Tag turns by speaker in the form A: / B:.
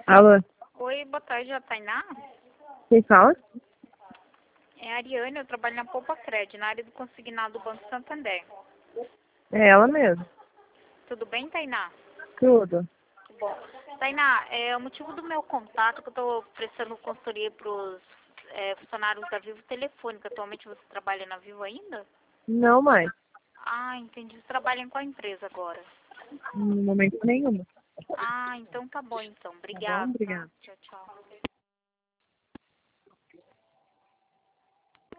A: Alô,
B: Oi, boa tarde, a Tainá.
A: quem fala?
B: É a Ariane, eu trabalho na Poupa Cred, na área do consignado do Banco Santander.
A: É ela mesmo.
B: Tudo bem, Tainá?
A: Tudo.
B: Bom, Tainá, o motivo do meu contato é que eu estou prestando consultoria para os funcionários da Vivo Telefônica. Atualmente você trabalha na Vivo ainda?
A: Não mais.
B: Ah, entendi. Você trabalha em qual empresa agora?
A: No momento nenhum.
B: Ah, então tá bom então.
A: Tá bom?
B: Obrigada, tá?
A: Obrigada.
B: Tchau, tchau.